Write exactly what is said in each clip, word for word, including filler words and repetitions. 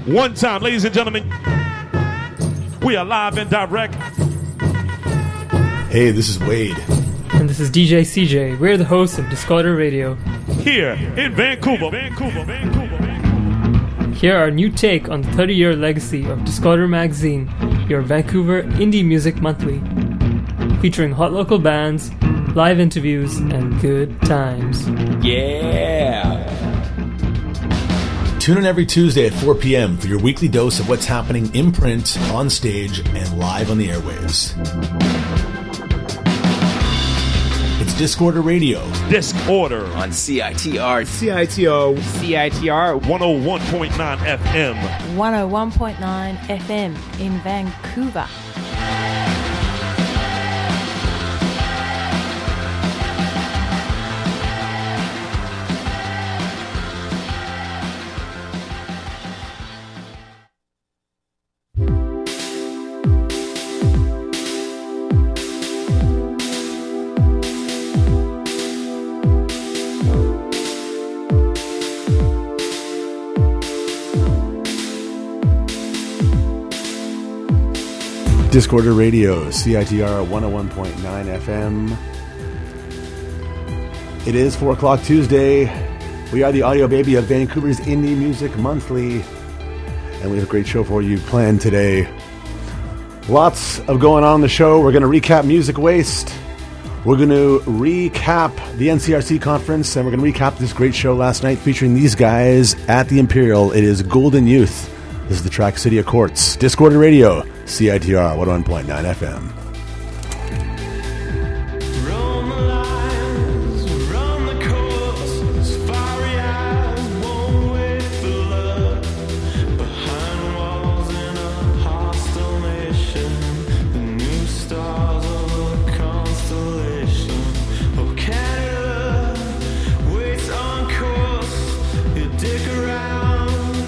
One time, ladies and gentlemen, we are live and direct. Hey, this is Wade. And this is D J C J. We're the hosts of Discorder Radio. Here in Vancouver, Vancouver, Vancouver, Vancouver. Here are our new take on the thirty-year legacy of Discorder Magazine, your Vancouver Indie Music Monthly. Featuring hot local bands, live interviews, and good times. Yeah! Tune in every Tuesday at four p.m. for your weekly dose of what's happening in print, on stage, and live on the airwaves. It's Discorder Radio. Discorder On C I T R. C I T O. C I T R. one oh one point nine F M. one oh one point nine F M in Vancouver. Discorder Radio, C I T R one oh one point nine F M. It is four o'clock Tuesday. We are the audio baby of Vancouver's Indie Music Monthly, and we have a great show for you planned today. Lots of going on in the show. We're going to recap Music Waste. We're going to recap the N C R C conference, and we're going to recap this great show last night featuring these guys at the Imperial. It is Golden Youth. This is the track City of Courts. Discorder Radio, C I T R one oh one point nine F M.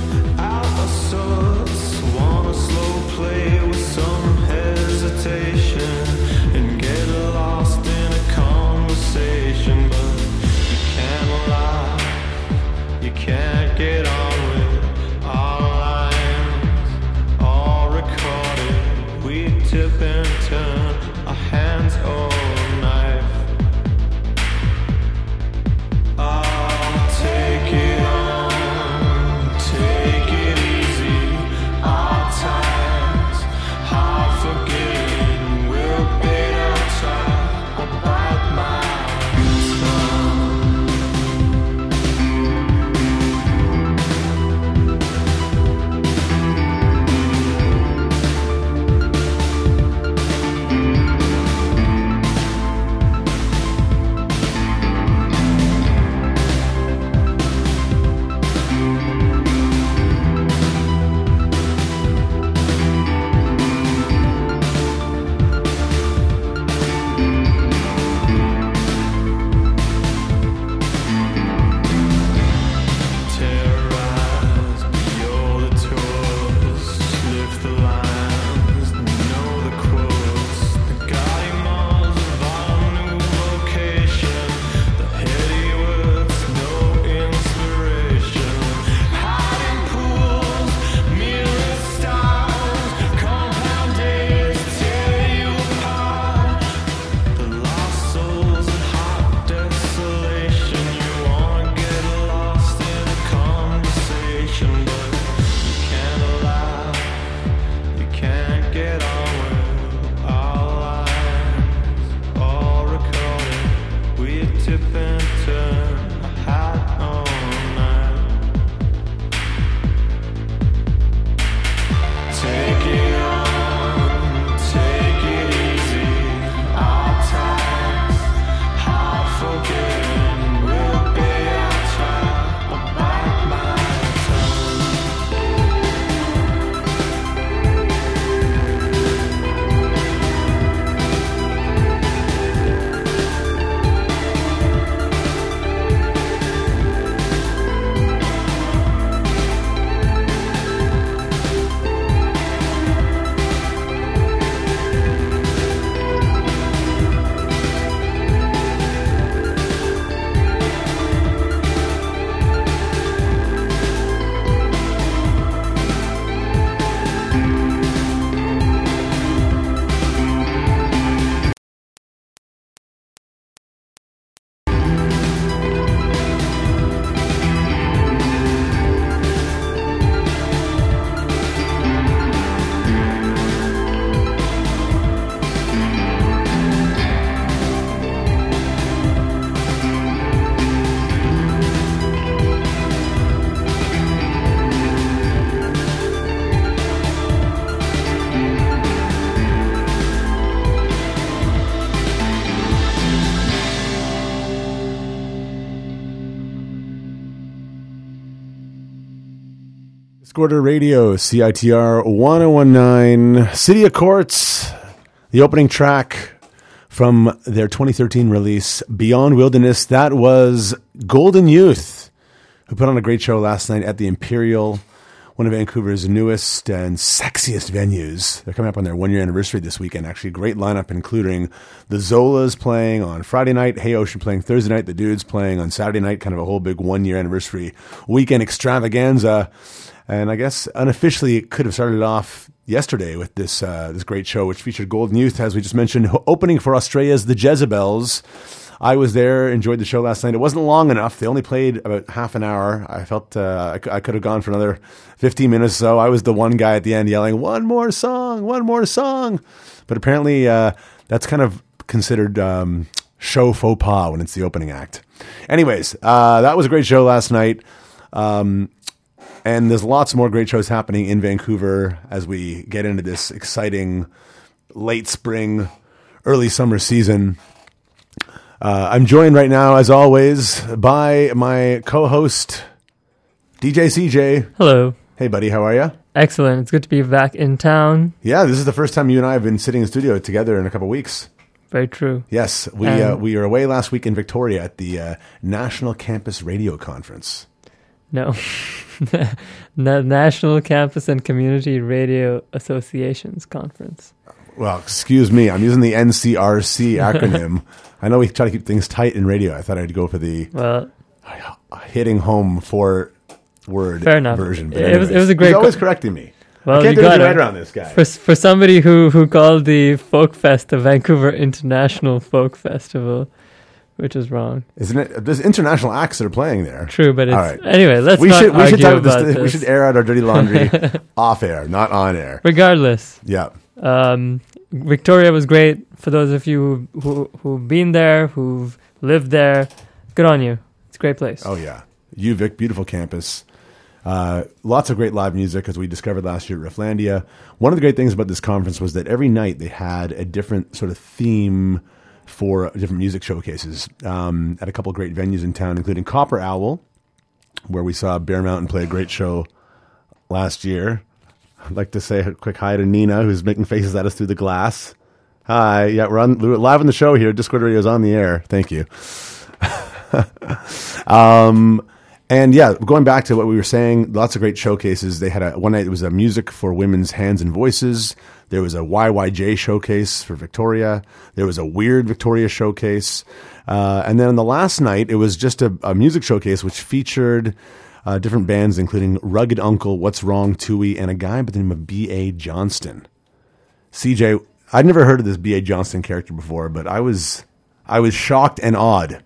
Wanna slow play with some hesitation. Discorder Radio, C I T R one oh one point nine, City of Courts, the opening track from their twenty thirteen release, Beyond Wilderness. That was Golden Youth, who put on a great show last night at the Imperial, one of Vancouver's newest and sexiest venues. They're coming up on their one-year anniversary this weekend. Actually, a great lineup, including the Zolas playing on Friday night, Hey Ocean playing Thursday night, the Dudes playing on Saturday night, kind of a whole big one-year anniversary weekend extravaganza. And I guess unofficially it could have started off yesterday with this uh, this great show, which featured Golden Youth, as we just mentioned, opening for Australia's The Jezebels. I was there, enjoyed the show last night. It wasn't long enough. They only played about half an hour. I felt uh, I, c- I could have gone for another fifteen minutes or so. I was the one guy at the end yelling, one more song, one more song. But apparently uh, that's kind of considered um, show faux pas when it's the opening act. Anyways, uh, that was a great show last night. Um, and there's lots more great shows happening in Vancouver as we get into this exciting late spring, early summer season. Uh, I'm joined right now, as always, by my co-host, D J C J. Hello. Hey, buddy. How are you? Excellent. It's good to be back in town. Yeah, this is the first time you and I have been sitting in the studio together in a couple of weeks. Very true. Yes, we Um, uh, we were away last week in Victoria at the uh, National Campus Radio Conference. No. Na- National Campus and Community Radio Associations Conference. Well, excuse me. I'm using the N C R C acronym. I know we try to keep things tight in radio. I thought I'd go for the Well, hitting home four word Fair enough. version. But It was- it was a great He's always co- correcting me. well, I can't you get got my it. head around this guy. For for somebody who, who called the Folk Fest the Vancouver International Folk Festival, which is wrong. Isn't it? There's international acts that are playing there. True, but it's All right. anyway. Let's we not should we argue should talk about this, this. we should air out our dirty laundry off air, not on air. Regardless, Yeah. um, Victoria was great. For those of you who, who who've been there, who've lived there, good on you. It's a great place. Oh yeah. U Vic, beautiful campus. Uh, lots of great live music, as we discovered last year at Rifflandia. One of the great things about this conference was that every night they had a different sort of theme for different music showcases um, at a couple of great venues in town, including Copper Owl, where we saw Bear Mountain play a great show last year. I'd like to say a quick hi to Nina, who's making faces at us through the glass. Hi. Yeah, we're, on, we're live on the show here. Discord Radio is on the air. Thank you. um, and yeah, going back to what we were saying, lots of great showcases. They had a one night, it was a music for women's hands and voices. There was a Y Y J showcase for Victoria. There was a Weird Victoria showcase. Uh, and then on the last night, it was just a, a music showcase which featured uh, different bands, including Rugged Uncle, What's Wrong, Tui, and a guy by the name of B A Johnston. C J, I'd never heard of this B A Johnston character before, but I was I was shocked and awed.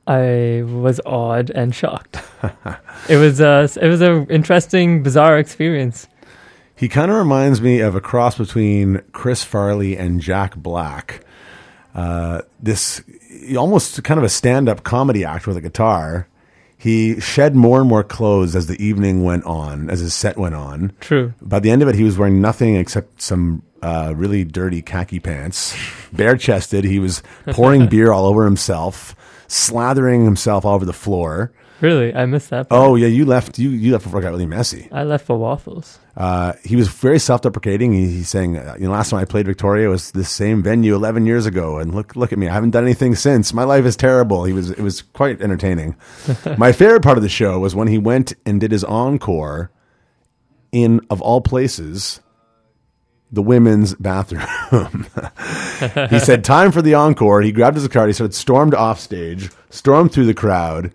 I was awed and shocked. it was a it was a interesting, bizarre experience. He kind of reminds me of a cross between Chris Farley and Jack Black. Uh, this almost kind of a stand-up comedy act with a guitar. He shed more and more clothes as the evening went on, as his set went on. True. By the end of it, he was wearing nothing except some uh, really dirty khaki pants. Bare-chested. He was pouring beer all over himself, slathering himself all over the floor. Really, I missed that part. Oh, yeah, you left You, you left before it got really messy. I left for waffles. Uh, he was very self-deprecating. He, he's saying, uh, you know, last time I played Victoria was this same venue eleven years ago, and look, look at me. I haven't done anything since. My life is terrible. He was, it was quite entertaining. My favorite part of the show was when he went and did his encore in, of all places, the women's bathroom. He said, time for the encore. He grabbed his card. He started stormed off stage, stormed through the crowd,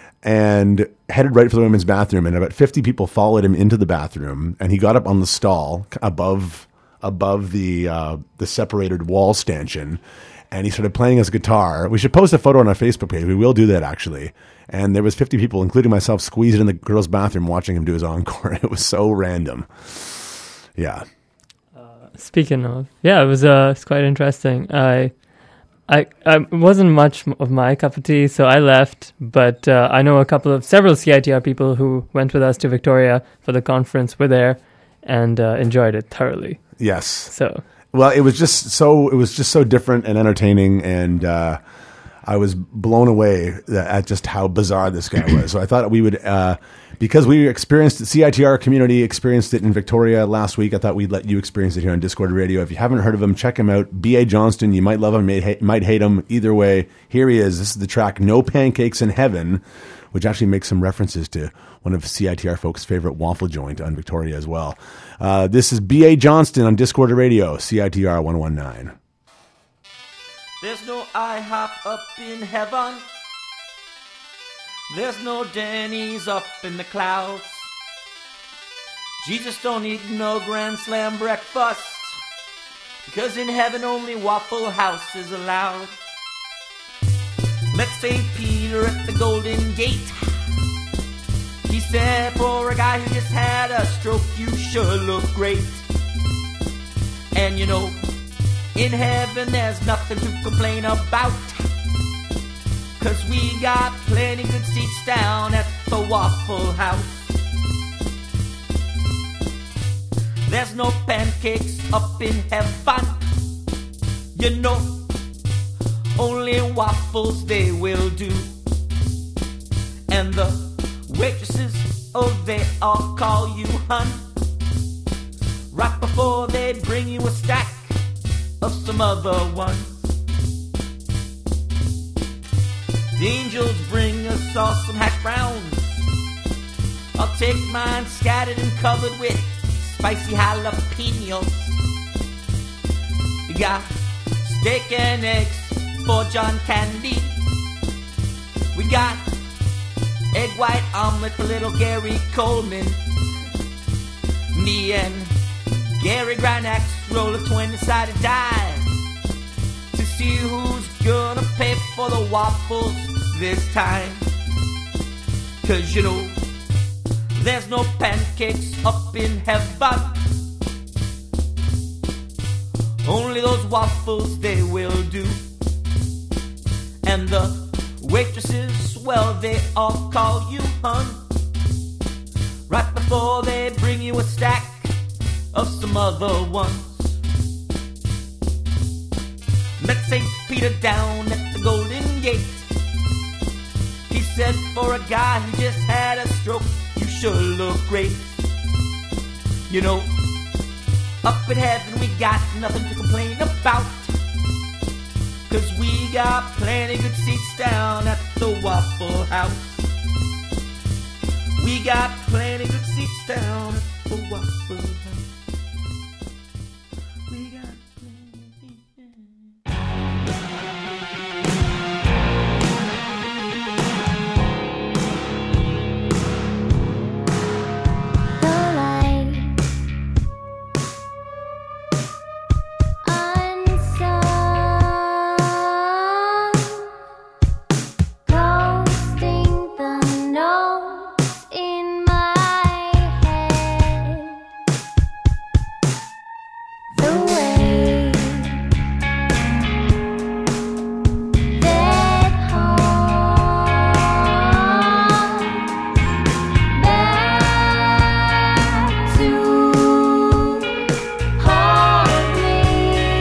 and headed right for the women's bathroom. And about fifty people followed him into the bathroom. And he got up on the stall above above the uh, the separated wall stanchion. And he started playing his guitar. We should post a photo on our Facebook page. We will do that, actually. And there was fifty people, including myself, squeezed in the girls' bathroom watching him do his encore. It was so random. Yeah. Speaking of, yeah, it was uh, it's quite interesting. I, I, I it wasn't much of my cup of tea, so I left. But uh, I know a couple of several C I T R people who went with us to Victoria for the conference were there and uh, enjoyed it thoroughly. Yes. So Well, it was just so it was just so different and entertaining, and uh, I was blown away at just how bizarre this guy was. So I thought we would, uh, because we experienced it, C I T R community experienced it in Victoria last week. I thought we'd let you experience it here on Discord Radio. If you haven't heard of him, check him out. B A Johnston. You might love him, might hate, might hate him. Either way, here he is. This is the track "No Pancakes in Heaven," which actually makes some references to one of C I T R folks' favorite waffle joint on Victoria as well. Uh, this is B A Johnston on Discord Radio, C I T R one one nine. There's no IHOP up in heaven. There's no Denny's up in the clouds. Jesus don't eat no Grand Slam breakfast, because in heaven only Waffle House is allowed. Met Saint Peter at the Golden Gate. He said, for a guy who just had a stroke, you sure look great. And you know, in heaven there's nothing to complain about, 'cause we got plenty good seats down at the Waffle House. There's no pancakes up in heaven, you know, only waffles they will do. And the waitresses, oh, they all call you hun, right before they bring you a stack of some other ones. The angels bring us all some hash browns. I'll take mine scattered and covered with spicy jalapenos. We got steak and eggs for John Candy. We got egg white omelet for little Gary Coleman. Me and Gary Granax roll a twenty-sided die to see who's gonna pay for the waffles this time. 'Cause you know, there's no pancakes up in heaven, only those waffles they will do. And the waitresses, well, they all call you hun, right before they bring you a stack of some other ones. Met Saint Peter down at the Golden Gate. He said, for a guy who just had a stroke, you sure look great. You know, up in heaven we got nothing to complain about, 'cause we got plenty good seats down at the Waffle House. We got plenty good seats down at the Waffle House. We got plenty. The light unsung, ghosting the notes in my head. The way that haunt back to haunt me.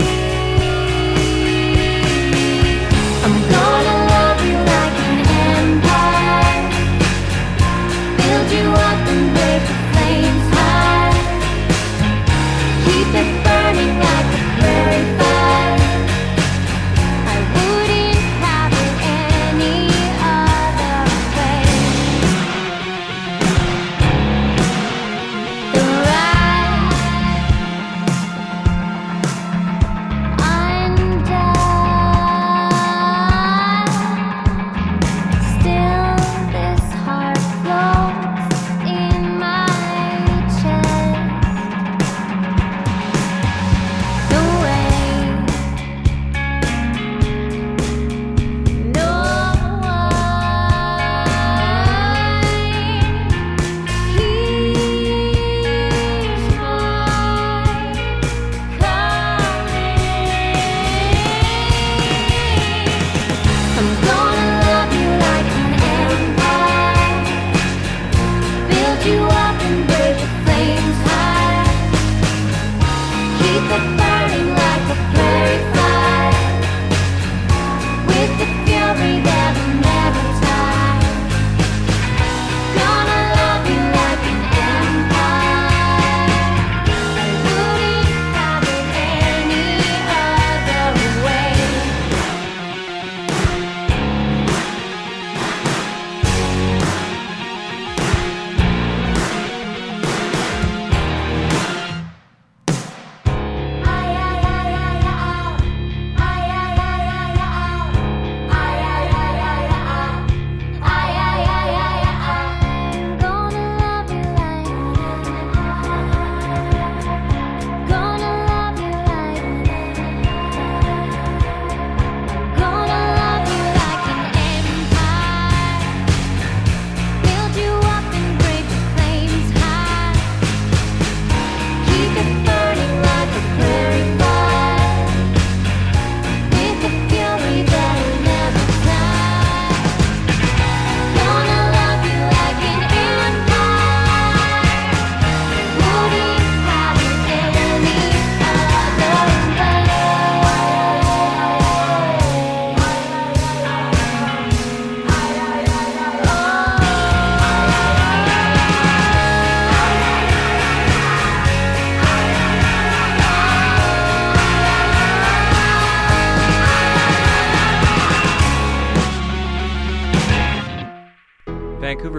I'm gonna love you like an empire, build you up and break the flames high, keep it burning like a prairie fire. I wouldn't have it any other way. The ride undone, still this heart floats in my chest.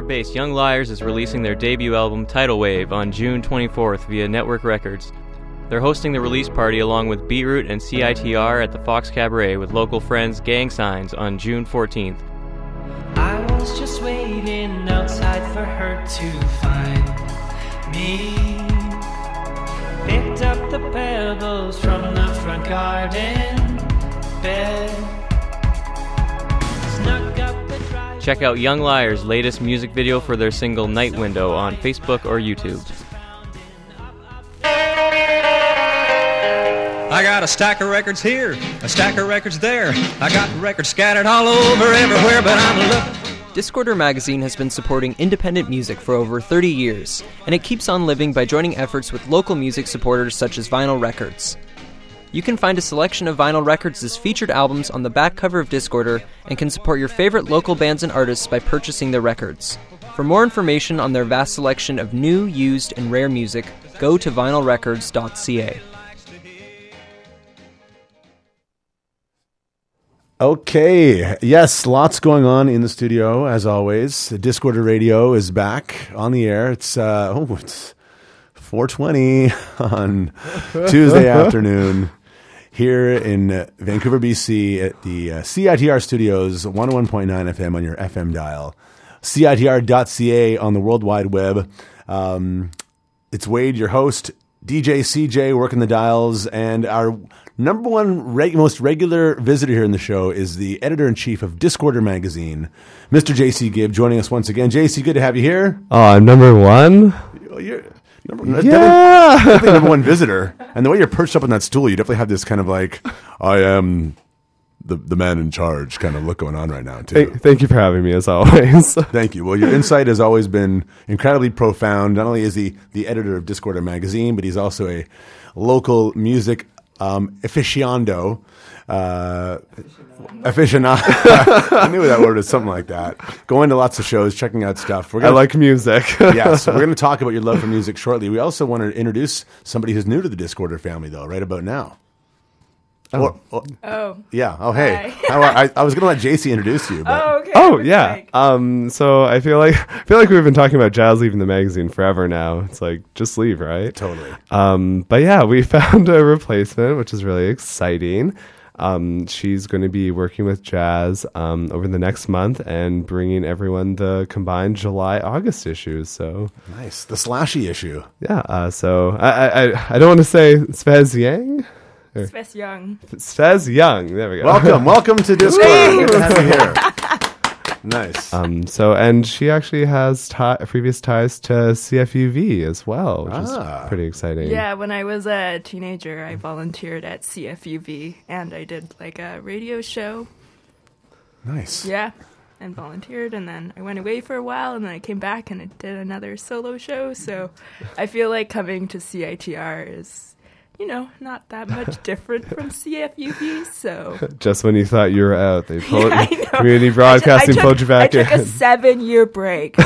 Vancouver-based Young Liars is releasing their debut album Tidal Wave on June twenty-fourth via Network Records. They're hosting the release party along with Beetroot and C I T R at the Fox Cabaret with local friends Gang Signs on June fourteenth. I was just waiting outside for her to find me. Picked up the pebbles from the front garden bed. Snuck up the drive. Check out Young Liars' latest music video for their single Night Window on Facebook or YouTube. I got a stack of records here, a stack of records there. I got records scattered all over everywhere, but I'm looking. Discorder magazine has been supporting independent music for over thirty years, and it keeps on living by joining efforts with local music supporters such as Vinyl Records. You can find a selection of Vinyl Records' featured albums on the back cover of Discorder and can support your favorite local bands and artists by purchasing their records. For more information on their vast selection of new, used, and rare music, go to vinyl records dot c a. Okay, yes, lots going on in the studio as always. Discorder Radio is back on the air. It's uh, oh, it's four twenty on Tuesday afternoon here in uh, Vancouver, B C, at the uh, C I T R studios, one oh one point nine F M on your F M dial, C I T R dot c a on the World Wide Web. Um, it's Wade, your host, D J C J, working the dials, and our number one reg- most regular visitor here in the show is the editor-in-chief of Discorder magazine, Mister J C Gibb, joining us once again. J C, good to have you here. Oh, I'm number one? You're number, yeah. definitely, definitely number one visitor. And the way you're perched up on that stool, you definitely have this kind of like, I am the the man in charge kind of look going on right now, too. Thank, thank you for having me, as always. Thank you. Well, your insight has always been incredibly profound. Not only is he the editor of Discorder magazine, but he's also a local music um, aficionado. Uh, aficionado. I knew that word was something like that. Going to lots of shows, checking out stuff. We're gonna, I like music. Yes, we're going to talk about your love for music shortly. We also want to introduce somebody who's new to the Discorder family, though, right about now. Oh. Or, or, oh. Yeah. Oh, hey. Hi. How are, I, I was going to let J C introduce you. But. Oh, okay. Oh, yeah. Um, so I feel like I feel like we've been talking about Jazz leaving the magazine forever now. It's like, just leave, right? Totally. Um, but yeah, we found a replacement, which is really exciting. Um, she's going to be working with Jazz um, over the next month and bringing everyone the combined July-August issues. So nice. The slashy issue. Yeah. Uh, so I, I I don't want to say Svez Yang. Svez Young. Svez Young. There we go. Welcome. Welcome to Discord. Good to have you here. Nice. Um, so, and she actually has ti- previous ties to C F U V as well, which Ah. is pretty exciting. Yeah, when I was a teenager, I volunteered at C F U V, and I did like a radio show. Nice. Yeah, and volunteered, and then I went away for a while, and then I came back and I did another solo show. So I feel like coming to C I T R is, you know, not that much different from C F U V, so... Just when you thought you were out, they pulled Yeah, I know. Community Broadcasting I took, pulled you back I took in. a seven-year break.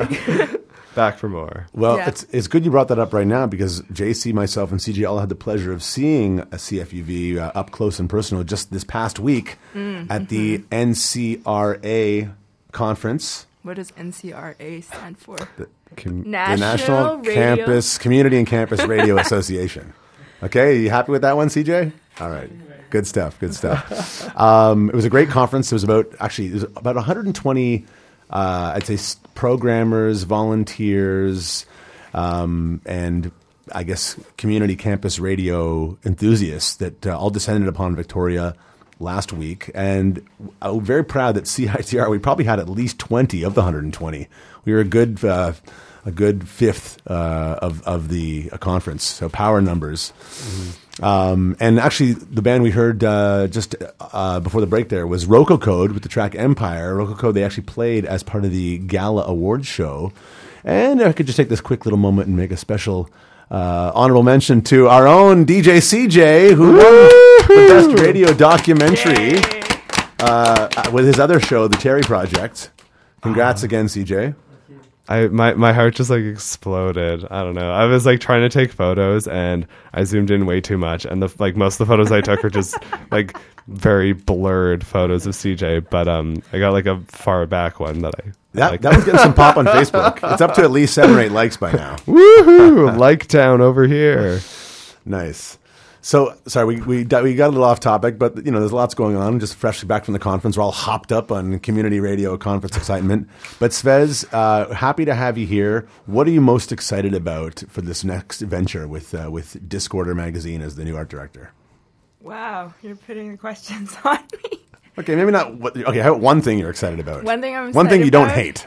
Back for more. Well, Yeah. it's it's good you brought that up right now because J C, myself, and C J all had the pleasure of seeing a C F U V uh, up close and personal just this past week Mm, at the N C R A conference. What does N C R A stand for? The, com- National the National Radio- Campus Community and Campus Radio Association. Okay, you happy with that one, C J? All right. Good stuff. Good stuff. Um, it was a great conference. It was about actually it was about one hundred twenty, uh, I'd say, s- programmers, volunteers, um, and I guess community campus radio enthusiasts that uh, all descended upon Victoria last week. And I'm very proud that C I T R, we probably had at least twenty of the one hundred twenty. We were a good uh, a good fifth uh, of of the uh, conference. So power numbers. Mm-hmm. Um, and actually, the band we heard uh, just uh, before the break there was Roco Code with the track Empire. Roco Code they actually played as part of the Gala Awards show. And I could just take this quick little moment and make a special uh, honorable mention to our own D J C J, who won the Best Radio Documentary uh, with his other show, The Terry Project. Congrats uh, again, C J. I my, my heart just like exploded. I don't know. I was like trying to take photos and I zoomed in way too much, and the like most of the photos I took are just like very blurred photos of C J. But um, I got like a far back one that I That, like that was getting some pop on Facebook. It's up to at least seven or eight likes by now. Woohoo! Like town over here. Nice. So, sorry, we, we we got a little off topic, but you know, there's lots going on. Just freshly back from the conference, we're all hopped up on community radio conference excitement. But Svez, uh, happy to have you here. What are you most excited about for this next venture with uh, with Discorder Magazine as the new art director? Wow, you're putting the questions on me. Okay, maybe not. What, okay, how about one thing you're excited about? One thing I'm One thing you don't about? hate.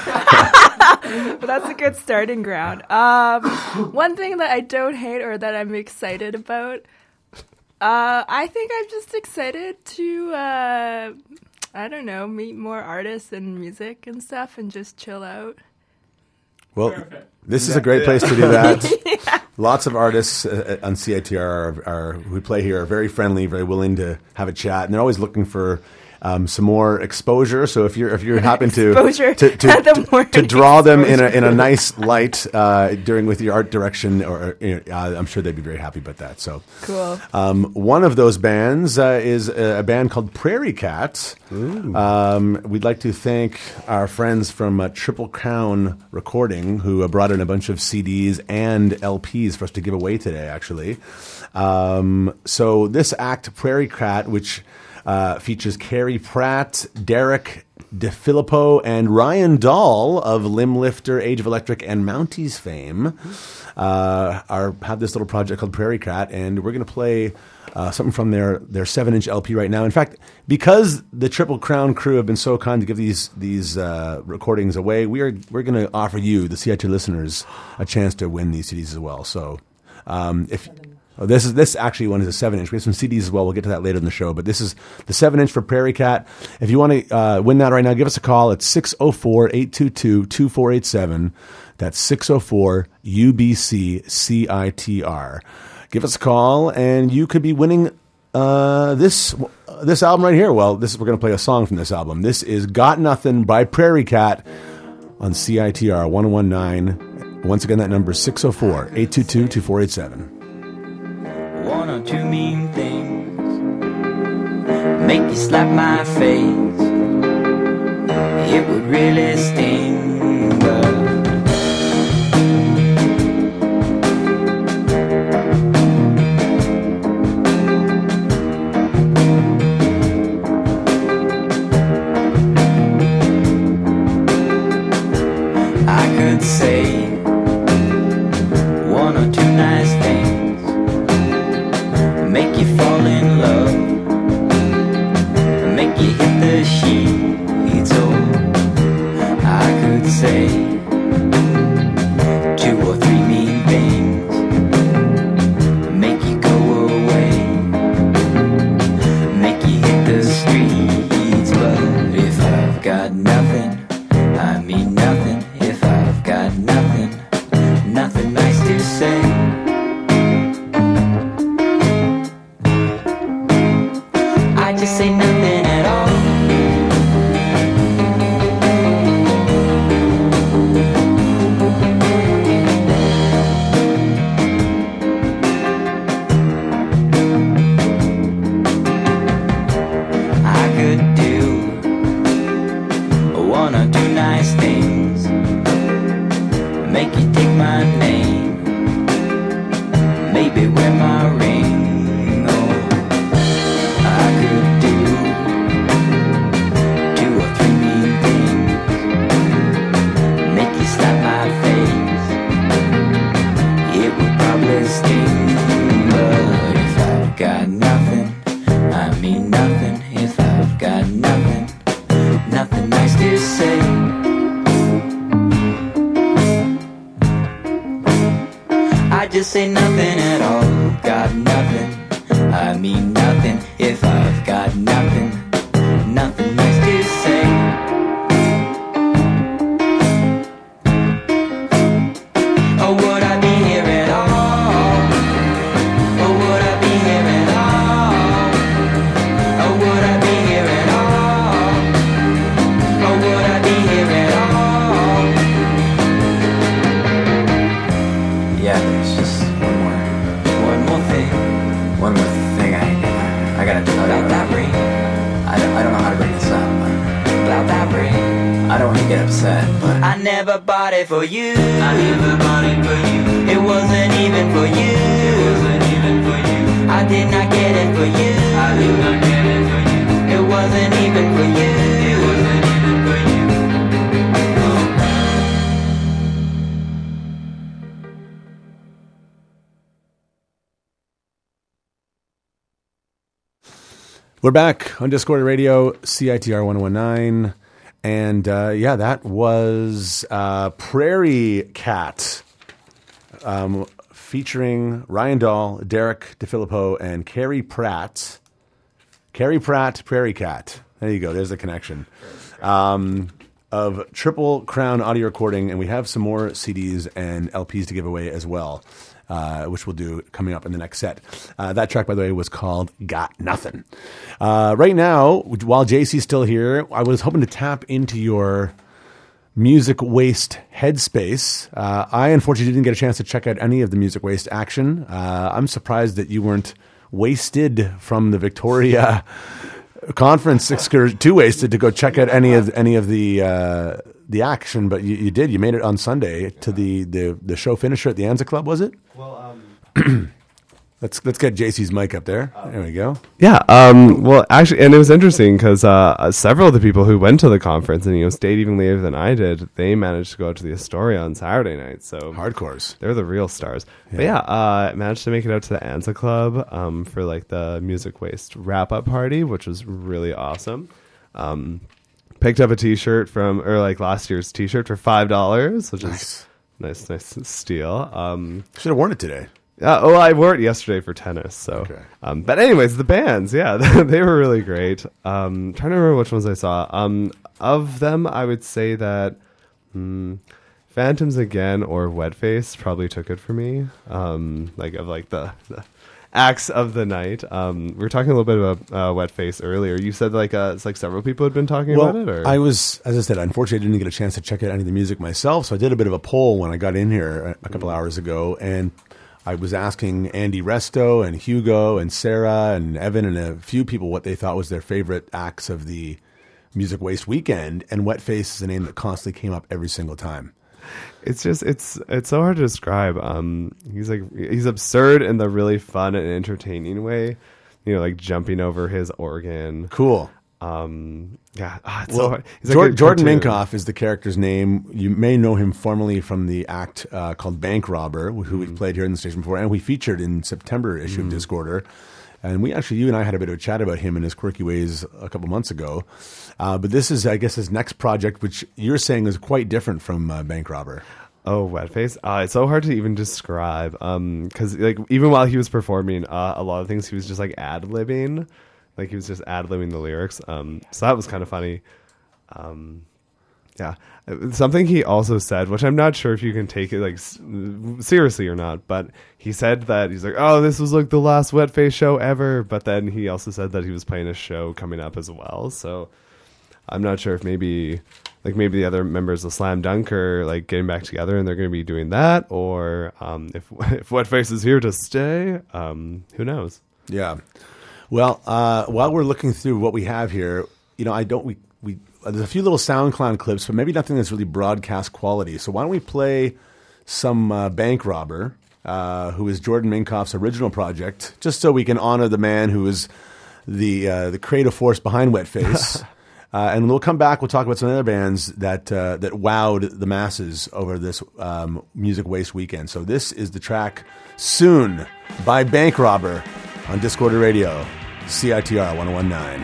Well, that's a good starting ground. Um, one thing that I don't hate or that I'm excited about, uh, I think I'm just excited to, uh, I don't know, meet more artists and music and stuff and just chill out. Well, Perfect. this is a great place to do that. yeah. Lots of artists uh, on C I T R are, are, who play here are very friendly, very willing to have a chat, and they're always looking for um, some more exposure. So if you're if you happen to Exposure to, to, at the to, morning to draw them in a exposure. in a nice light uh, during with your art direction, or you know, uh, I'm sure they'd be very happy about that. So Cool. Um, one of those bands uh, is a, a band called Prairie Cat. Um, we'd like to thank our friends from uh, Triple Crown Recording, who uh, brought in a bunch of C Ds and L Ps for us to give away today, actually. Um, so this act, Prairie Cat, which uh, features Carrie Pratt, Derek DeFilippo, and Ryan Dahl of Limblifter, Age of Electric, and Mounties fame, uh, are have this little project called Prairie Cat, and we're going to play uh, something from their their seven inch L P right now. In fact, because the Triple Crown crew have been so kind to give these these uh, recordings away, we are we're going to offer you, the C I T listeners, a chance to win these C Ds as well. So, um, if Oh, this is this actually one is a seven inch. We have some C Ds as well. We'll get to that later in the show. But this is the seven inch for Prairie Cat. If you want to uh, win that right now, give us a call. It's six oh four, eight two two, two four eight seven. That's six oh four U B C C I T R. Give us a call, and you could be winning uh, this this album right here. Well, this is, we're going to play a song from this album. This is "Got Nothing" by Prairie Cat on C I T R one one nine. Once again, that number is six oh four, eight two two, two four eight seven. One or two mean things make you slap my face. It would really sting, but I could say one or two nice things, make you fall in love, make you hit the sheets. Oh, I could say two or three mean things, make you go away, make you hit the streets. But if I've got nothing, I mean nothing. If I've got nothing, nothing nice to say, I just say nothing at all. I could do one or two nice things, make you take my name, maybe wear my ring. Oh, I could do two or three mean things, make you slap my face. It would probably sting, but if I've got nothing, I mean nothing. If I've got nothing, nothing nice to say, I just say nothing at all. Got nothing, I mean nothing. If I've got nothing, nothing nice to say. Oh, would I be here at all? Oh, would I be here at all? Oh, would I be here at all? Oh, would I be here at all? Yeah, there's just one more, one more thing, one more thing I, I gotta tell you about that ring. I don't, I don't know how to bring this up, but about that ring, I don't want to get upset, but I never bought it for you. I never bought it for you. It wasn't even for you. It wasn't even for you. I did not get it for you. I did not get it for you. It wasn't even for you. It wasn't even for you. We're back on Discord Radio, C I T R one oh one nine. And uh, yeah, that was uh, Prairie Cat, um, featuring Ryan Dahl, Derek DeFilippo, and Carrie Pratt. Carrie Pratt, Prairie Cat. There you go. There's the connection. Um, of Triple Crown audio recording, and we have some more C Ds and L Ps to give away as well. Uh, which we'll do coming up in the next set. Uh, that track, by the way, was called Got Nothing. Uh, right now, while J C's still here, I was hoping to tap into your music waste headspace. Uh, I, unfortunately, didn't get a chance to check out any of the music waste action. Uh, I'm surprised that you weren't wasted from the Victoria conference excursion, too wasted to go check out any of any of the uh, the action, but you, you did. You made it on Sunday to the, the, the show finisher at the Anza Club, was it? Well, um, let's let's get J C's mic up there. There we go. Yeah. Um, well, actually, and it was interesting because uh, several of the people who went to the conference and you know stayed even later than I did, they managed to go out to the Astoria on Saturday night. So hardcores. They're the real stars. Yeah. But yeah, uh, managed to make it out to the Anza Club um, for like the Music Waste wrap up party, which was really awesome. Um, picked up a T-shirt from or like last year's T-shirt for five dollars, which nice. is nice, nice steal. Um, Should have worn it today. Uh, oh, I wore it yesterday for tennis. So, okay. um, but anyways, the bands, yeah, they were really great. Um, trying to remember which ones I saw. Um, of them, I would say that hmm, Phantoms Again or Wetface probably took it for me. Um, like of like the, the acts of the night. Um, we were talking a little bit about uh, Wetface earlier. You said like uh, it's like several people had been talking well, about it. Or? I was, as I said, unfortunately, I didn't get a chance to check out any of the music myself. So I did a bit of a poll when I got in here a, a couple hours ago, and I was asking Andy Resto and Hugo and Sarah and Evan and a few people what they thought was their favorite acts of the Music Waste weekend, and Wetface is a name that constantly came up every single time. It's just it's it's so hard to describe. Um, he's like he's absurd in the really fun and entertaining way. You know, like jumping over his organ. Cool. Um, yeah. Oh, it's well, so hard. He's Jor- like a Jordan cartoon. Minkoff is the character's name. You may know him formerly from the act uh, called Bank Robber, who mm-hmm. we've played here in the station before, and we featured in September issue Mm-hmm. of Discorder. And we actually, you and I had a bit of a chat about him and his quirky ways a couple months ago. Uh, but this is, I guess, his next project, which you're saying is quite different from uh, Bank Robber. Oh, Wetface. Uh, it's so hard to even describe. Um, because like even while he was performing, uh, a lot of things he was just like ad libbing, like he was just ad libbing the lyrics. Um, so that was kind of funny. Um, yeah, something he also said, which I'm not sure if you can take it like s- seriously or not, but he said that he's like, oh, this was like the last Wetface show ever. But then he also said that he was playing a show coming up as well. So I'm not sure if maybe like maybe the other members of Slam Dunk are like getting back together and they're going to be doing that, or um, if if Wetface is here to stay, um, who knows? Yeah. Well, uh, while we're looking through what we have here, you know, I don't we we uh, there's a few little SoundCloud clips, but maybe nothing that's really broadcast quality. So why don't we play some uh, Bank Robber, uh, who is Jordan Minkoff's original project, just so we can honor the man who is the uh, the creative force behind Wetface. Uh, and we'll come back. We'll talk about some other bands that uh, that wowed the masses over this um, Music Waste weekend. So this is the track "Soon" by Bank Robber on Discorder Radio, C I T R one oh one nine.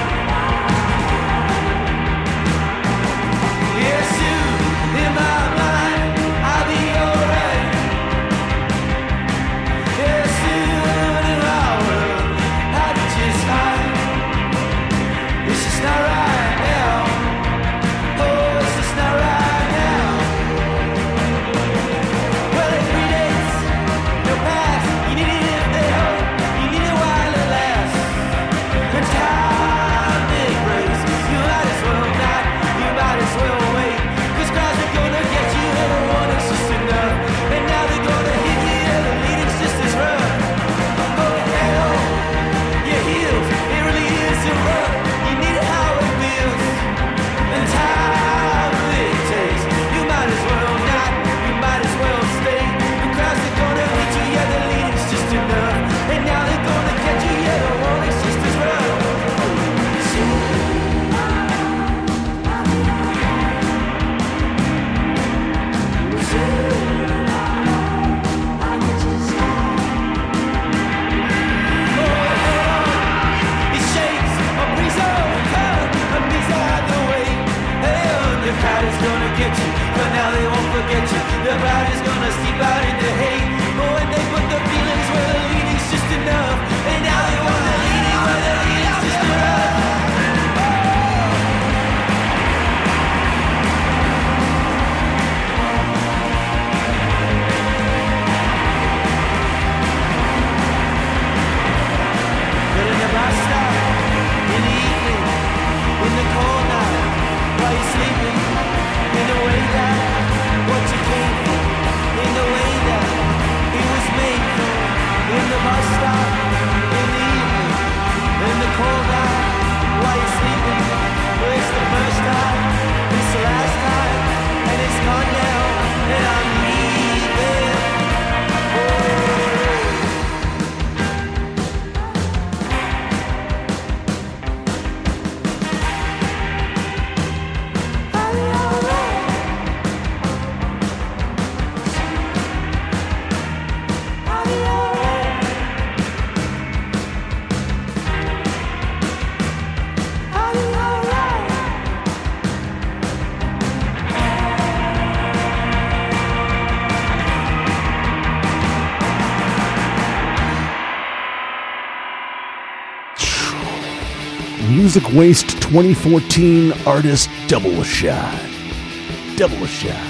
Yes, you in my mind. Everybody's gonna get you, but now they won't forget you. The crowd is gonna steep out into hate. But when they put the feelings where the leading's just enough, and now they want the leading where the leading's just enough. But in the bus stop, in the evening, in the cold night, while you're sleeping, in the way that what you came for, in the way that it was made for, in the bus stop, in the evening, in the cold night, while you're sleeping. Well, it's the first time, it's the last time, and it's gone now, and I'm leaving. Music Waste twenty fourteen artist Double Shot. Double Shot.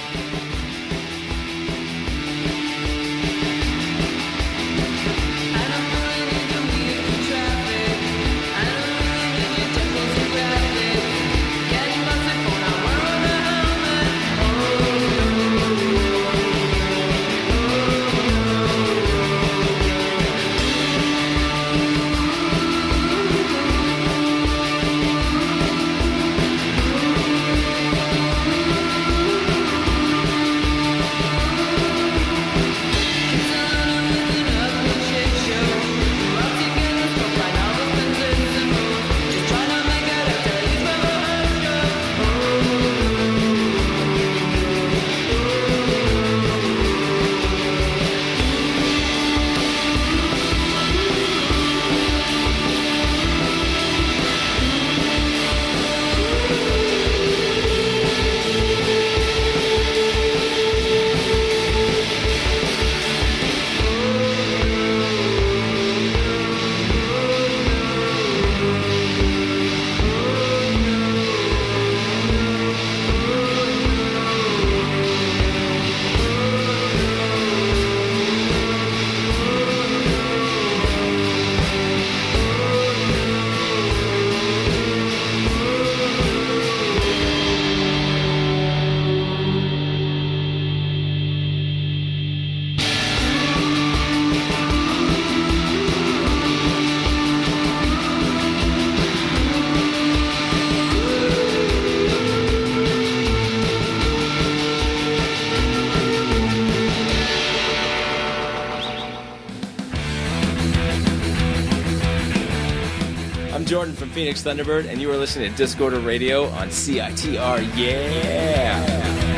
I'm Jordan from Phoenix Thunderbird, and you are listening to Discorder Radio on C I T R. Yeah!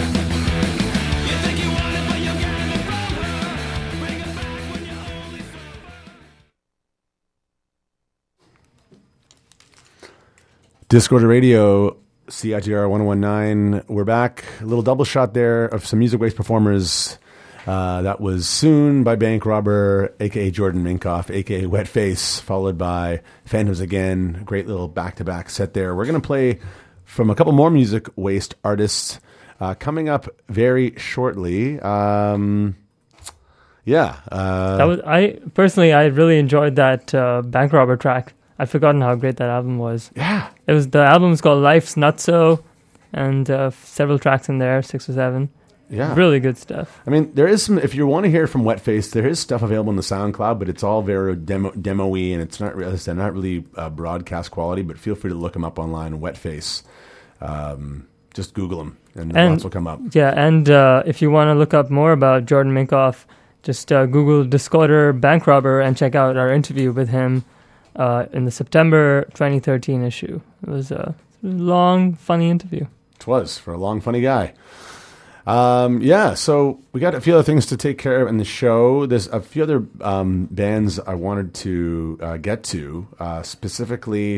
Discorder Radio, C I T R one nineteen. We're back. A little double shot there of some Music Waste performers. Uh, that was Soon by Bank Robber, a k a. Jordan Minkoff, a k a. Wet Face, followed by Phantoms Again. Great little back-to-back set there. We're going to play from a couple more Music Waste artists uh, coming up very shortly. Um, yeah. Uh, that was I personally, I really enjoyed that uh, Bank Robber track. I'd forgotten how great that album was. Yeah. It was the album is called Life's Nutso, and uh, several tracks in there, six or seven. Yeah. Really good stuff. I mean, there is some, if you want to hear from Wet Face, there is stuff available in the SoundCloud, but it's all very demo, demo-y, and it's not, as I said, not really uh, broadcast quality, but feel free to look them up online, Wet Face. Um, just Google them, and, and lots will come up. Yeah, and uh, if you want to look up more about Jordan Minkoff, just uh, Google Discorder Bank Robber and check out our interview with him uh, in the September twenty thirteen issue. It was a long, funny interview. It was, for a long, funny guy. Um, yeah, so we got a few other things to take care of in the show. There's a few other um, bands I wanted to uh, get to. Uh, specifically,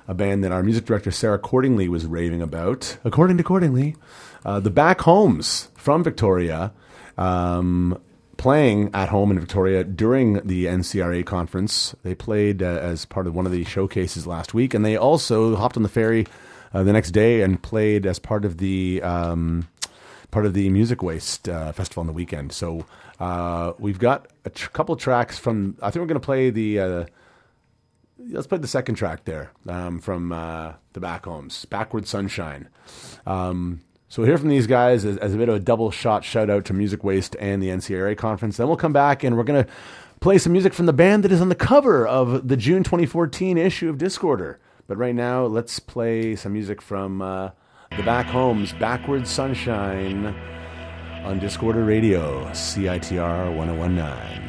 a band that our music director Sarah Cordingley was raving about. According to Cordingley, uh, the Back Homes from Victoria, um, playing at home in Victoria during the N C R A conference. They played uh, as part of one of the showcases last week, and they also hopped on the ferry uh, the next day and played as part of the um, part of the Music Waste uh, festival on the weekend. So uh, we've got a tr- couple of tracks from. I think we're going to play the. Uh, Let's play the second track there um, from uh, the Back Homes, Backward Sunshine. Um, so we'll hear from these guys as, as a bit of a double shot shout out to Music Waste and the N C R A conference. Then we'll come back and we're going to play some music from the band that is on the cover of the June twenty fourteen issue of Discorder. But right now, let's play some music from uh, the Back Homes, Backward Sunshine on Discorder Radio, C I T R one oh one point nine.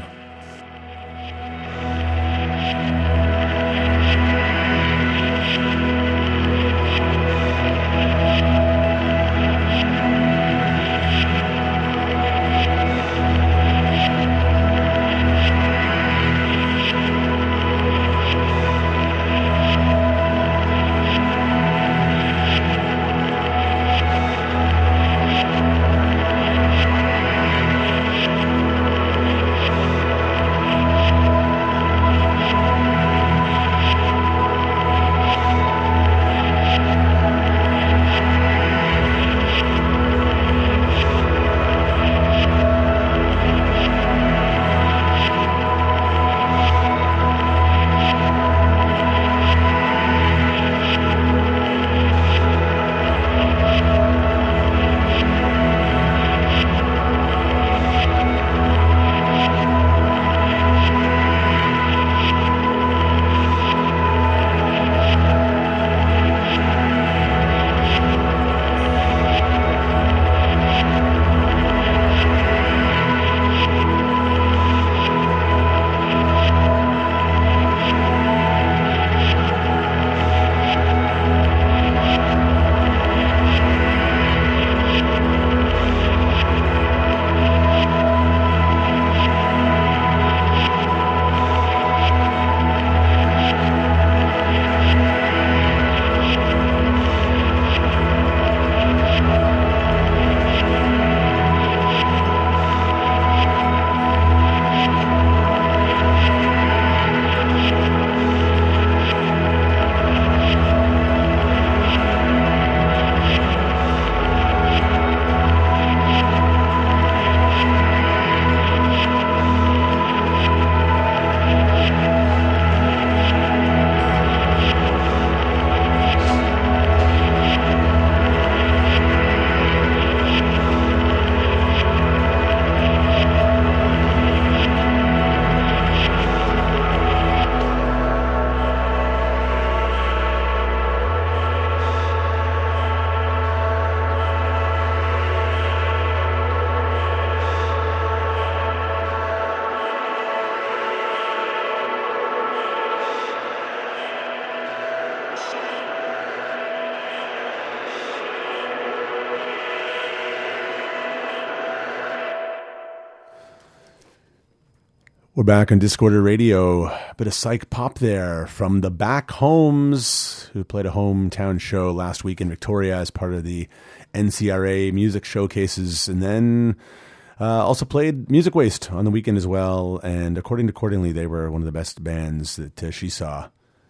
We're back on Discorder Radio. A bit of psych pop there from the Back Homes, who played a hometown show last week in Victoria as part of the N C R A music showcases, and then uh, also played Music Waste on the weekend as well. And according to Cordingley, they were one of the best bands that uh, she saw.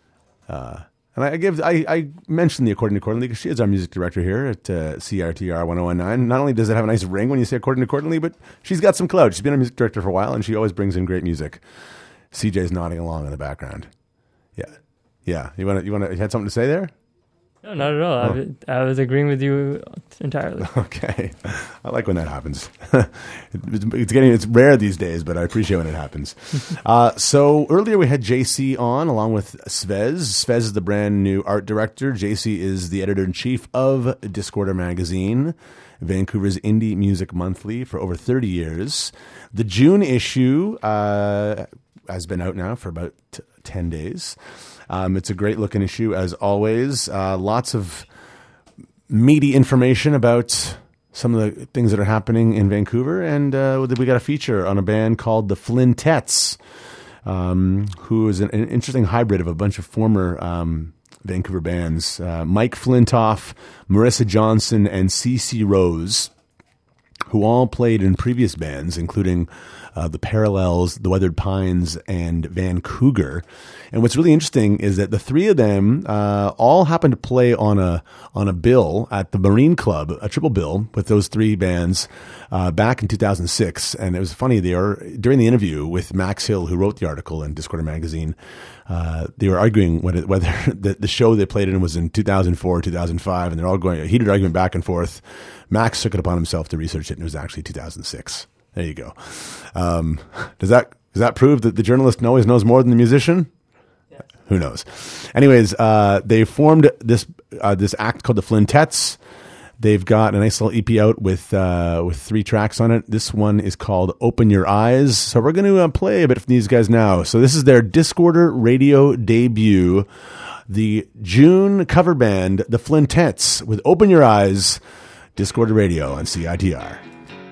Uh, and I give I, I mentioned the According to Cordingley because she is our music director here at uh, C R T R one oh one nine. Not only does it have a nice ring when you say According to Cordingley, but she's got some clout. She's been a music director for a while, and she always brings in great music. C J's nodding along in the background. Yeah, yeah. You want to? You want to? You had something to say there? No, not at all. Oh. I, was- I was agreeing with you entirely. Okay, I like when that happens. It's getting it's rare these days, but I appreciate when it happens. uh, so earlier we had J C on along with Svez. Svez is the brand new art director. J C is the editor in chief of Discorder magazine, Vancouver's indie music monthly, for over thirty years. The June issue uh, has been out now for about t- ten days. Um, it's a great looking issue as always. Uh, lots of meaty information about some of the things that are happening in Vancouver. And uh, we got a feature on a band called the Flintettes, um, who is an, an interesting hybrid of a bunch of former um, Vancouver bands. Uh, Mike Flintoff, Marissa Johnson, and Cece Rose, who all played in previous bands, including uh, the Parallels, the Weathered Pines, and Van Cougar. And what's really interesting is that the three of them uh, all happened to play on a on a bill at the Marine Club, a triple bill with those three bands uh, back in two thousand six. And it was funny, they were during the interview with Max Hill, who wrote the article in Discorder magazine. Uh, they were arguing whether, whether the, the show they played in was in two thousand four, two thousand five, and they're all going a heated argument back and forth. Max took it upon himself to research it, and it was actually two thousand six. There you go. Um, does that does that prove that the journalist always knows more than the musician? Yeah. Who knows? Anyways, uh, they formed this uh, this act called the Flintettes. They've got a nice little E P out with uh, with three tracks on it. This one is called Open Your Eyes. So we're going to uh, play a bit from these guys now. So this is their Discorder radio debut, the June cover band, the Flintettes, with Open Your Eyes, Discorder Radio on C I T R.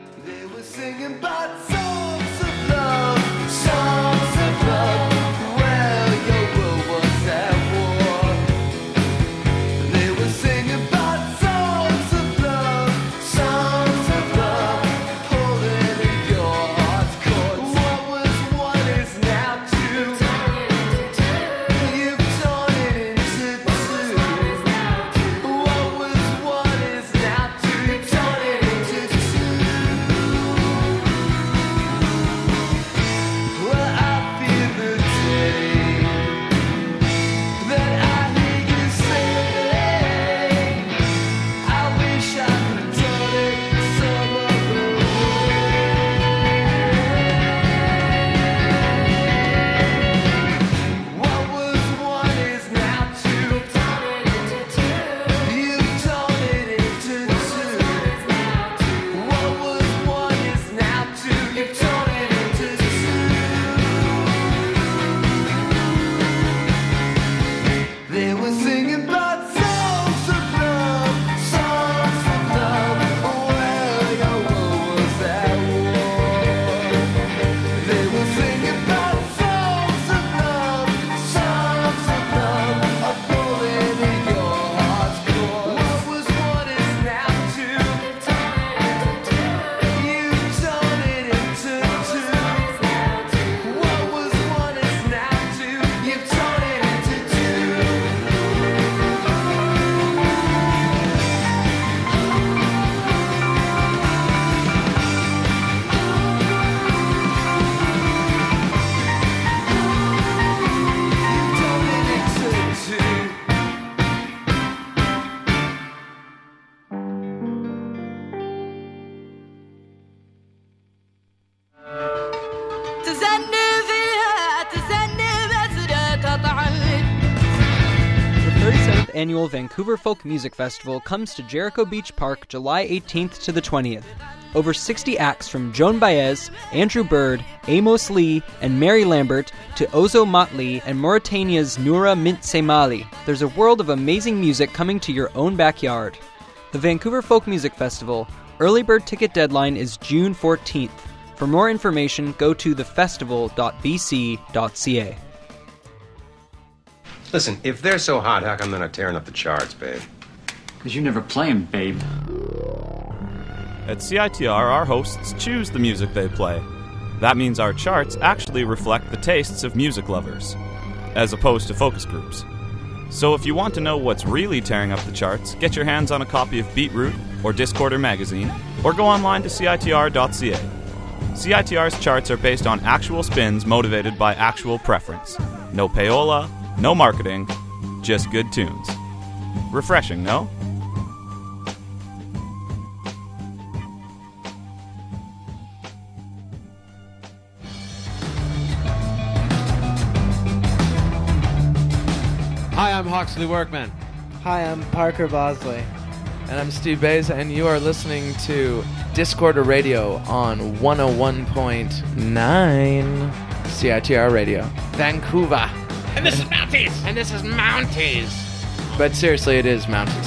Annual Vancouver Folk Music Festival comes to Jericho Beach Park July eighteenth to the twentieth. Over sixty acts from Joan Baez, Andrew Bird, Amos Lee, and Mary Lambert to Ozo Motley and Mauritania's Noura Mint Semali. There's a world of amazing music coming to your own backyard. The Vancouver Folk Music Festival. Early bird ticket deadline is June fourteenth. For more information, go to the festival dot b c dot c a. Listen, if they're so hot, how come they're not tearing up the charts, babe? Because you never play them, babe. At C I T R, our hosts choose the music they play. That means our charts actually reflect the tastes of music lovers, as opposed to focus groups. So if you want to know what's really tearing up the charts, get your hands on a copy of Beatroot or Discorder magazine, or go online to C I T R dot c a. C I T R's charts are based on actual spins motivated by actual preference. No payola, no marketing, just good tunes. Refreshing, no? Hi, I'm Hawksley Workman. Hi, I'm Parker Bosley. And I'm Steve Bays, and you are listening to Discorder Radio on one oh one point nine C I T R Radio, Vancouver. And this is Mounties! And this is Mounties! But seriously, it is Mounties.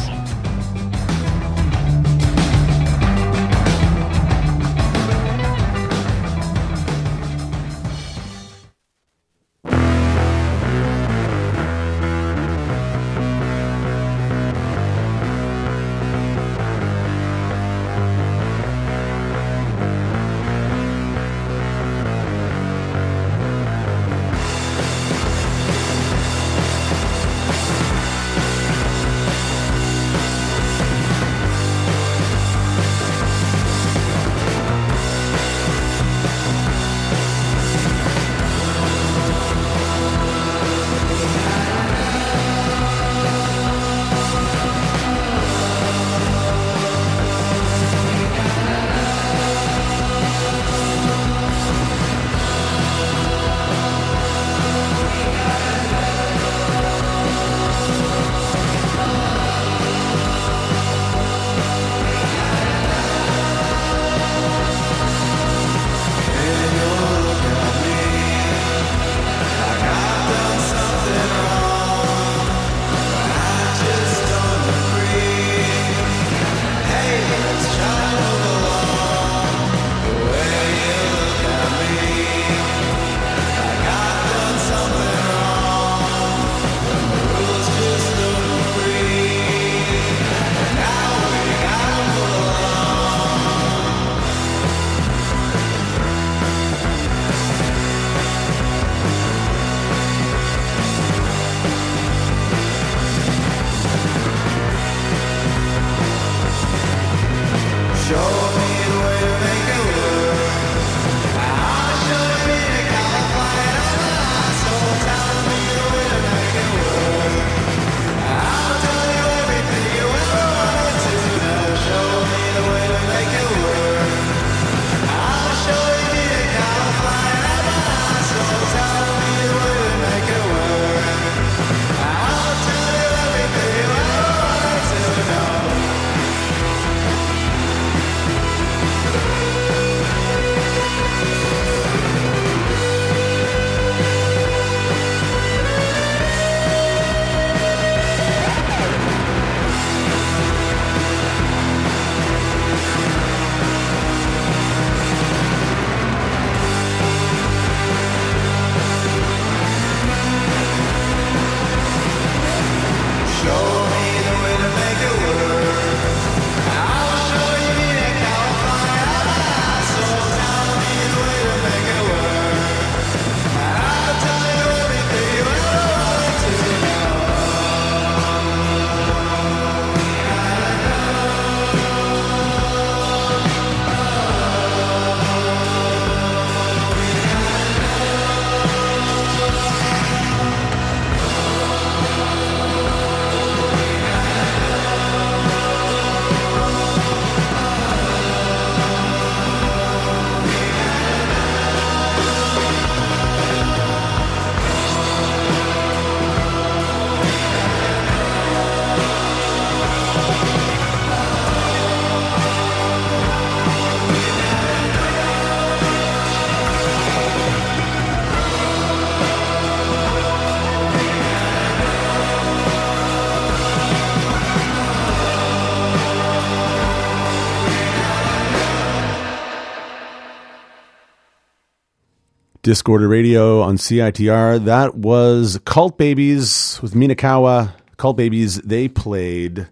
Discorder Radio on C I T R. That was Cult Babies with Minakawa. Cult Babies, they played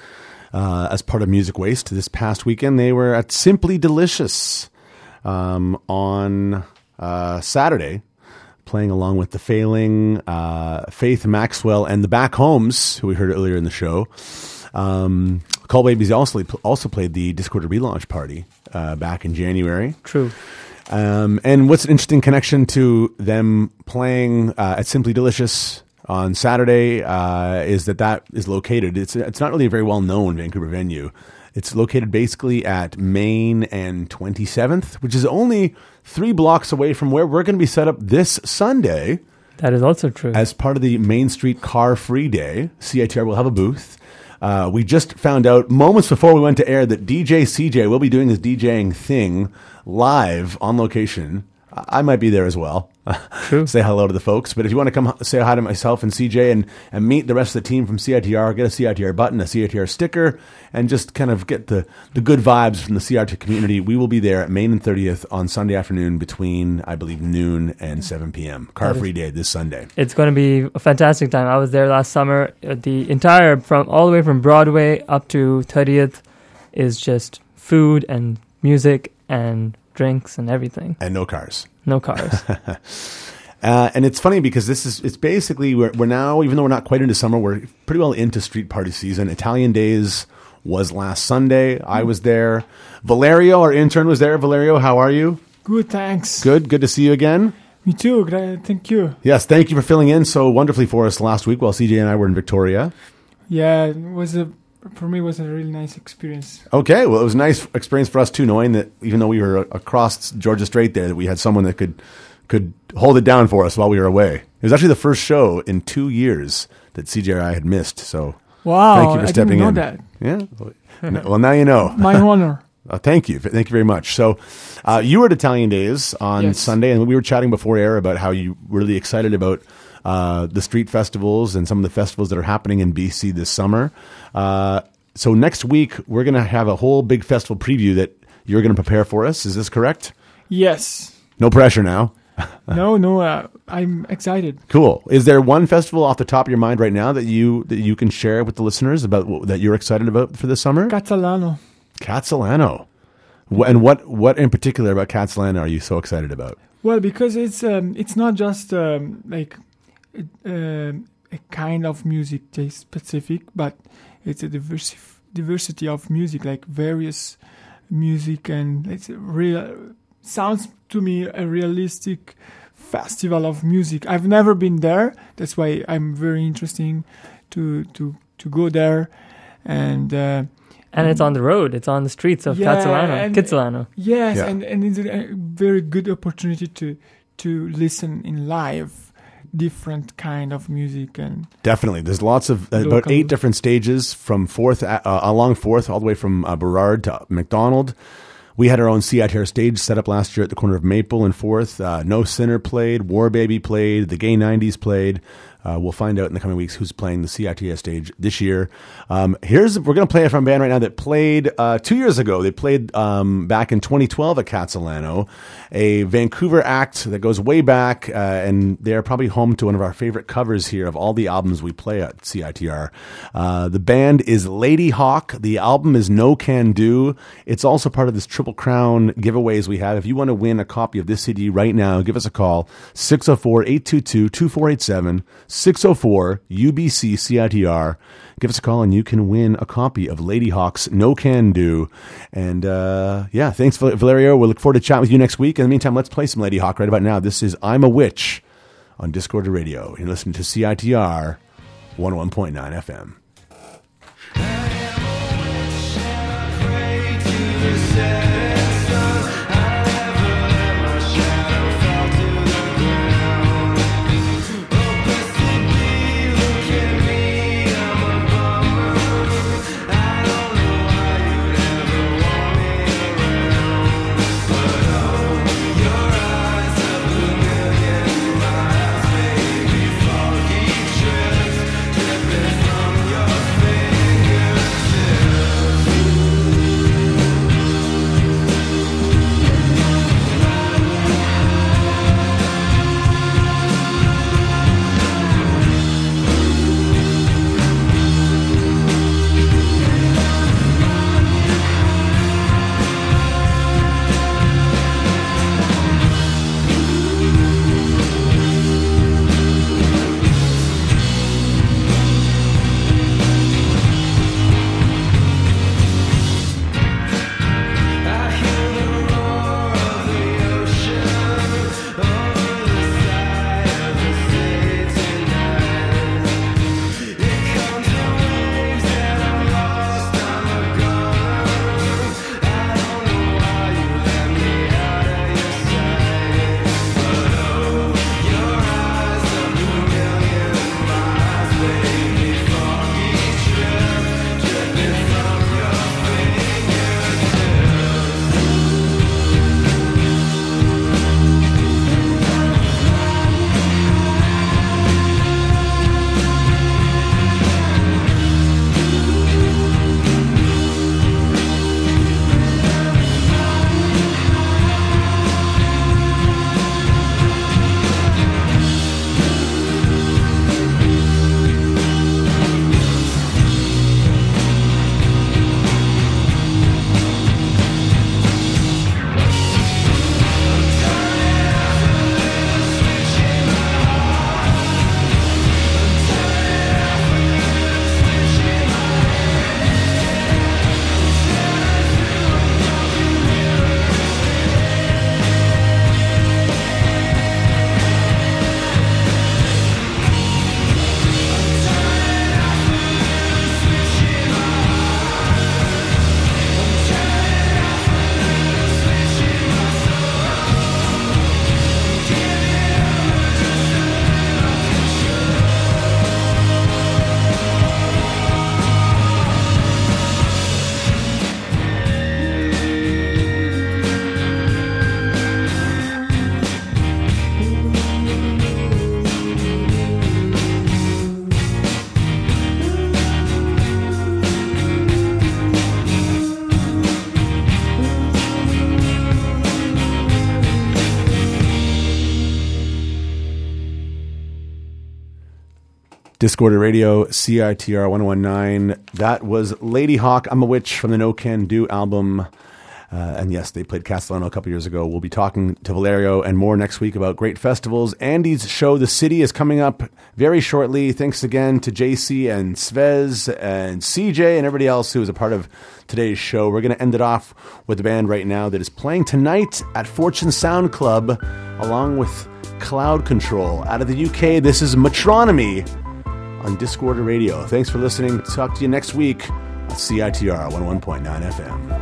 uh, as part of Music Waste this past weekend. They were at Simply Delicious um, on uh, Saturday, playing along with The Failing, uh, Faith Maxwell, and the Back Homes, who we heard earlier in the show. Um, Cult Babies also, also played the Discorder relaunch party uh, back in January. True. Um, and what's an interesting connection to them playing uh, at Simply Delicious on Saturday uh, is that that is located. It's it's not really a very well known Vancouver venue. It's located basically at Main and twenty-seventh, which is only three blocks away from where we're going to be set up this Sunday. That is also true. As part of the Main Street Car Free Day, C I T R will have a booth. Uh, we just found out moments before we went to air that D J C J will be doing his DJing thing live on location. I might be there as well. True. Say hello to the folks. But if you want to come say hi to myself and C J and, and meet the rest of the team from C I T R, get a C I T R button, a C I T R sticker, and just kind of get the, the good vibes from the C I T R community, we will be there at Main and thirtieth on Sunday afternoon between, I believe, noon and seven p.m. Car Free Day this Sunday. It's going to be a fantastic time. I was there last summer. Uh, The entire, from all the way from Broadway up to thirtieth is just food and music and drinks and everything. And no cars. No cars. uh, and it's funny because this is, it's basically, we're, we're now, even though we're not quite into summer, we're pretty well into street party season. Italian Days was last Sunday. I was there. Valerio, our intern, was there. Valerio, how are you? Good, thanks. Good. Good to see you again. Me too. Great. Thank you. Yes, thank you for filling in so wonderfully for us last week while C J and I were in Victoria. Yeah, it was a, for me, it was a really nice experience. Okay, well, it was a nice experience for us too, knowing that even though we were across Georgia Strait there, that we had someone that could could hold it down for us while we were away. It was actually the first show in two years that C J and I had missed. So, wow, thank you for I stepping didn't know in. that. Yeah, well, now you know. My honor. Uh, thank you, thank you very much. So, uh, you were at Italian Days on Yes. Sunday, and we were chatting before air about how you were really excited about uh, the street festivals and some of the festivals that are happening in B C this summer. Uh, So next week, we're going to have a whole big festival preview that you're going to prepare for us. Is this correct? Yes. No pressure now. no, no, uh, I'm excited. Cool. Is there one festival off the top of your mind right now that you that you can share with the listeners about that you're excited about for this summer? Catalano. Catalano. Wh- And what, what in particular about Catalano are you so excited about? Well, because it's um, it's not just um, like uh, a kind of music taste specific, but it's a diversi- diversity of music, like various music, and it's a real sounds to me a realistic festival of music. I've never been there, that's why I'm very interesting to to to go there, and uh, and it's on the road. It's on the streets of yeah, Catalano, and- Kitsilano. Yes, Yeah. and and it's a very good opportunity to to listen in live different kind of music. And Definitely. There's lots of, uh, about Local. eight different stages from fourth, uh, along fourth, all the way from uh, Burrard to McDonald. We had our own C I T R stage set up last year at the corner of Maple and fourth. Uh, No Sinner played, War Baby played, the Gay nineties played. Uh, we'll find out in the coming weeks who's playing the C I T R stage this year. Um, here's we're going to play it from a band right now that played uh, two years ago. They played um, back in twenty twelve at Catalano, a Vancouver act that goes way back, uh, and they're probably home to one of our favorite covers here of all the albums we play at C I T R. Uh, the band is Lady Hawk. The album is No Can Do. It's also part of this Triple Crown giveaways we have. If you want to win a copy of this C D right now, give us a call, six oh four, eight two two, two four eight seven, six oh four U B C C I T R. Give us a call and you can win a copy of Lady Hawk's No Can Do. And uh, yeah, thanks, Val- Valerio. We'll look forward to chatting with you next week. In the meantime, let's play some Lady Hawk right about now. This is I'm a Witch on Discorder Radio. You're listening to C I T R one oh one point nine F M. From your Discorder Radio, C I T R one oh one nine. That was Lady Hawk, I'm a Witch from the No Can Do album. Uh, and yes, they played Castellano a couple years ago. We'll be talking to Valerio and more next week about great festivals. Andy's show, The City, is coming up very shortly. Thanks again to J C and Svez and C J and everybody else who was a part of today's show. We're going to end it off with a band right now that is playing tonight at Fortune Sound Club along with Cloud Control. Out of the U K, this is Metronomy on Discorder Radio. Thanks for listening. Talk to you next week on C I T R one oh one point nine F M.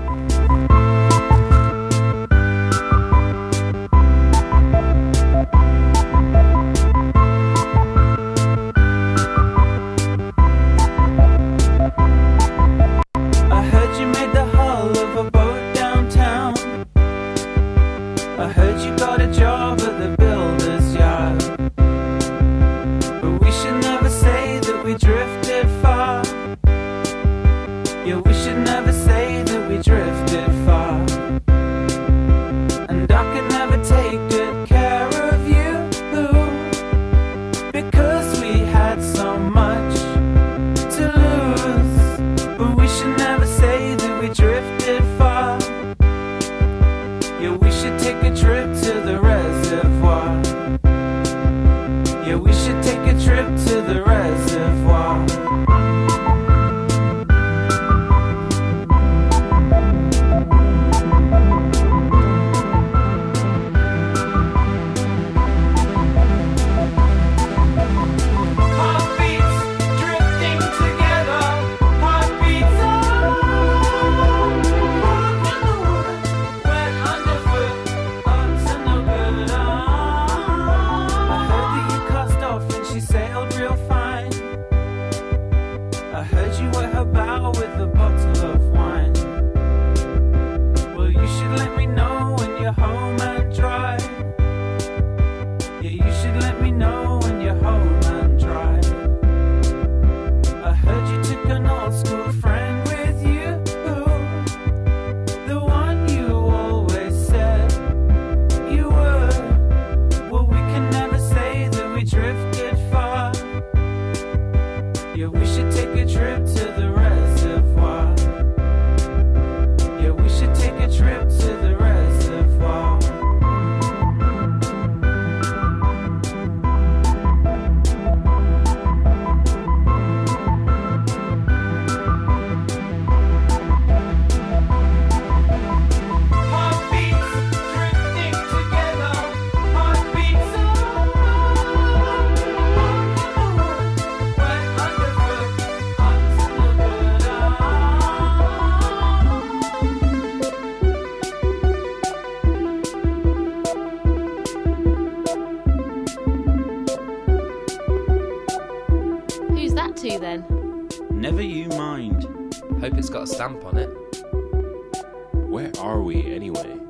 Never you mind. Hope it's got a stamp on it. Where are we anyway?